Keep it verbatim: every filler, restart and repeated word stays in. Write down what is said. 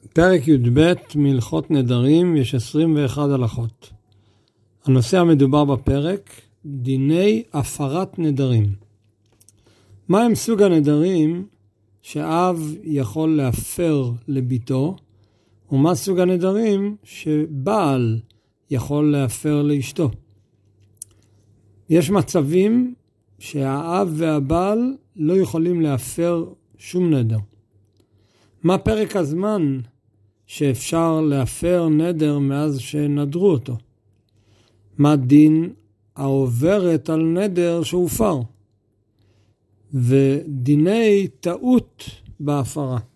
פרק י"ב מהלכות נדרים, יש עשרים ואחת הלכות. הנושא המדובר בפרק, דיני הפרת נדרים. מה הם סוג הנדרים שאב יכול להפר לביתו, ומה סוג הנדרים שבעל יכול להפר לאשתו? יש מצבים שהאב והבעל לא יכולים להפר שום נדר. מה פרק הזמן שאפשר להפר נדר מאז שנדרו אותו? מה דין העוברת על נדר שהופר? ודיני טעות בהפרה.